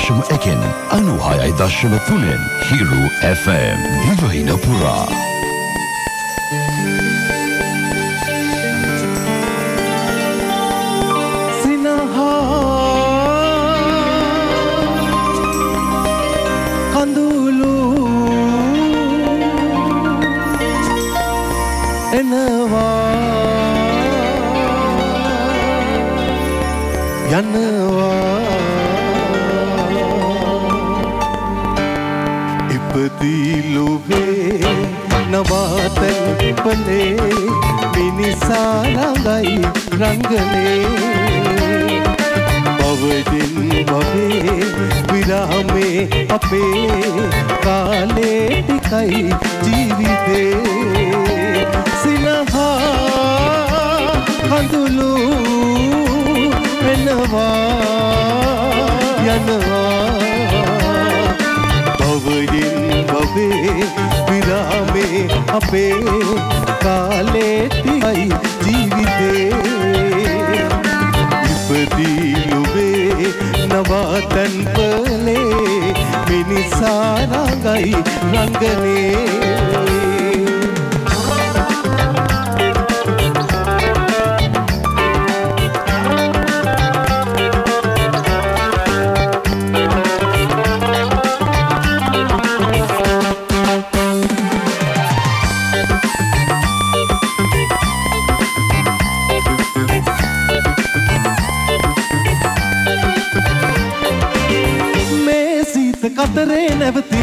96.1 96.3 Hiru FM දිවයින පුරා කඳුළු එනවා යනවා ඉපදී ලෝභේ නවාතන් පලේ මිනිසා ළඟයි රංගනේ බවදින් බවේ විරාමේ අපේ කාලේ ටිකයි ජීවිතේ සිනහා කඳුළු එනවා යනවා බවදින් බවේ විරාමේ අපේ කාලේ ටිකයි ජීවිතේ ඉපදී ලුවේ නවාතන් පලේ මිනිසා රඟයි රංගනේ කතරේ නැවති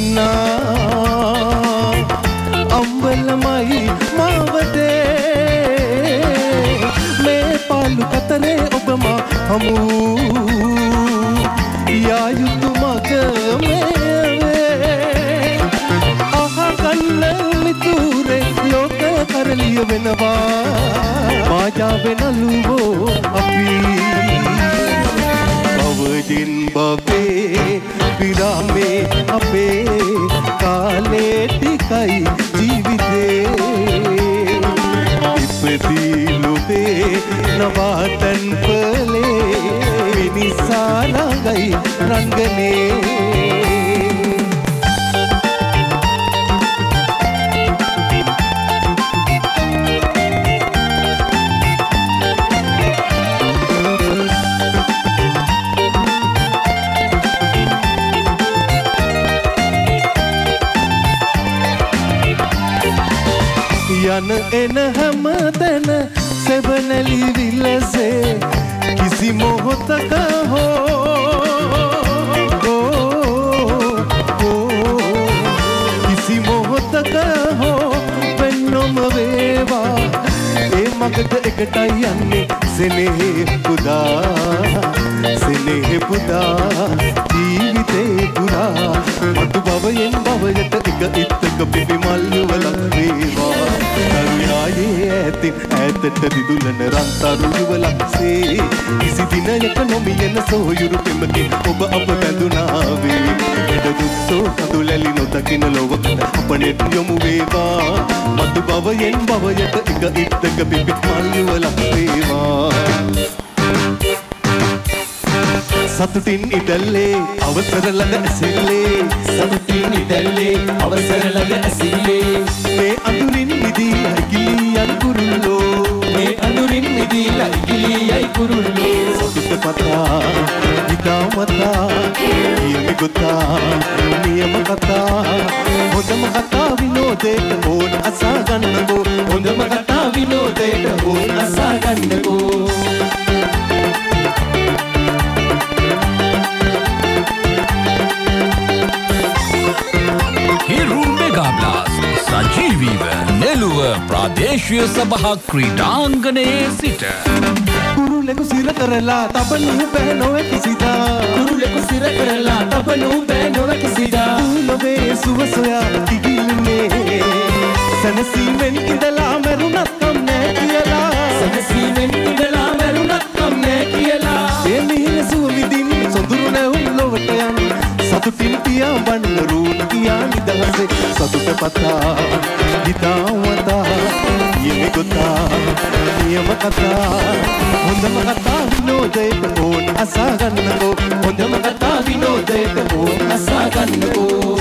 ඉන්නා අම්බලමයි මාවතේ මේ පාලු කතරේ ඔබම හමු යායුතු මග මේ අහගන්න මිතුරේ ලෝක කරලිය වෙනවා මාජාවේ නළුවෝ අපි බවදින් බවේ විරාමේ අපේ කාලේ ටිකයි ජීවිතේ ඉපදී ලෝභේ නවාතන් පලේ මිනිසා ළඟයි රංගනේ යන එන හැම තැන සෙවනැලි විලසේ කිසි මොහොතක කිසි මොහොතක වෙන්නොම වේවා ඒ මගට එකටයි යන්නේ සෙනෙහේ පුදා ජීවිතේ පුරා මතු බවයෙන් බවයට එක ඉත්තක පිපි මල්යුවලක් වේවා කරුණායේ ඇතින් ඈතට දිදුලන රන්තරු යුවලක්සේ කිසි දිනයක නොමියෙන සොයුරු පෙමකින් ඔබ අප බැඳුනා වේ එඩ දුක්සෝ කඳුලැලි නොදකින ලොවකට අපනෙත් යොමු වේවා මතු බවයෙන් බවයට එක ඉත්තක පිපි මල්යුවලක් වේවා සතුටින් ඉදල්ලේ අවසර ළඟ ඇසිල්ලේ සතුටින් ඉදල්ලේ අවසර ළඟ ඇසිල්ලේ මේ අඳුරින් මිදීලා ඉගිලියන් කුරුල්ලෝ මේ අඳුරින් මිදීලා ඉගිලියයි කුරුල්ලෝ සතුට පතා හිතාමතා කියමි ගොතා නියම කතා හොඳම කතා විනෝදයට ඕන අසා ගන්නකෝ හොඳම කතා විනෝදයට ඕන අසා ගන්නකෝ Hiru Mega Blast සජීවීව නෙළුව ප්‍රාදේශීය සභා ක්‍රීඩාංගණයේ සිට කුරුලෙකු සිර කරලා තබනු බෑ නොවේ කිසිදා කුරුලෙකු සිර කරලා තබනු බෑ නොවේ කිසිදා ලොවේ සුව සොයා කිගිල්නේ සනසීමෙන් ඉඳලා මරුණත් කම් නෑ කියලා සනසීමෙන් ඉඳලා මරුණත් කම් නෑ කියලා ඒ මිහින සුව විදින් සොඳුරු නැවුම් ලොවට යන සතුටින් පියා බන්න රූණ කියා නිදහසේ සතුට පතා හිතාවතා නියම ගොතා නියම කතා හොඳම කතා විනෝදයට ඕන අසා ගන්නකෝ හොඳම කතා විනෝදයට ඕන අසා ගන්නකෝ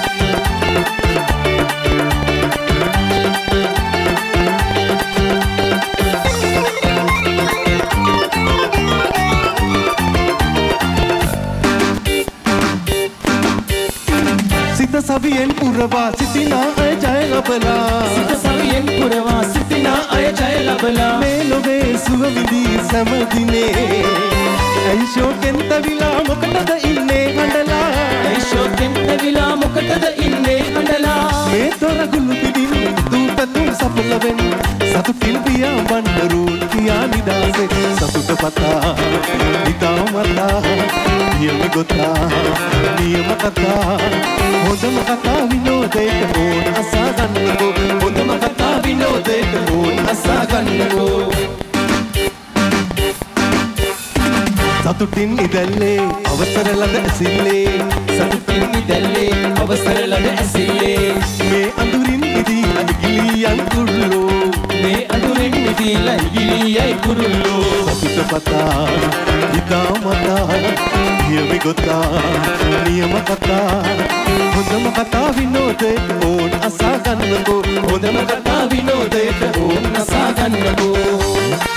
සවියෙන් පුරවා සිටිනා අය ජය ලබලා සිත සවියෙන් පුරවා සිටිනා අය ජය ලබලා මේ ලොවේ සුව විඳී සමදිනේ ඇයි ශෝකෙන් තවිලා මොකටද ඉන්නේ හඬලා ඇයි ශෝකෙන් තවිලා මොකටද ඉන්නේ හඬලා මේ තොර ගුළු පිටින් දූපතුන් සපලවෙන් සතුටින් පියා වන්නරුන් කියා නිදාසේ සතුට පතා හිතාමතා නියම ගොතා නියම කතා හොඳම කතා විනෝදයට ඕන අසා ගන්නකෝ හොඳම කතා විනෝදයට ඕන අසා ගන්නකෝ සතුටින් ඉදැල්ලේ අවසර ළඟ ඇසිල්ලේ සතුටින් ඉදැල්ලේ අවසර ළඟ ඇසිල්ලේ මේ අඳුරින් ඉදීලා ඉගිලියන් කුරුල්ලෝ මේ අඳුරින් ඉදීලා ඉගිලියයි කුරුල්ලෝ සතුට පතා හිතාමතා නියම ගොතා නියම කතා හොඳම කතා විනෝදයට ඕන අසා ගන්නකෝ හොඳම කතා විනෝදයට ඕන අසා ගන්නකෝ